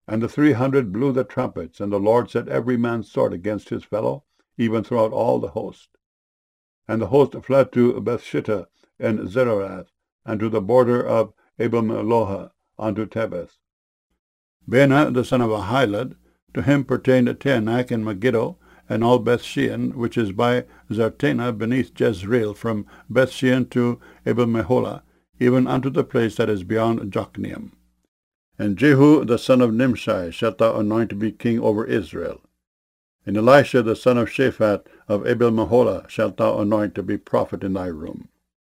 And the 300 blew the trumpets, and the Lord set every man's sword against his fellow, even throughout all the host. And the host fled to Bethshittah and Zererath, and to the border of Abel-meholah unto Tebeth. Baanah the son of Ahilud, to him pertained Taanach and Megiddo, and all Bethshean, which is by Zartanah beneath Jezreel, from Bethshean to Abel-meholah, even unto the place that is beyond Jokneam. And Jehu the son of Nimshi shalt thou anoint to be king over Israel. And Elisha the son of Shaphat of Abel-meholah shalt thou anoint to be prophet in thy room.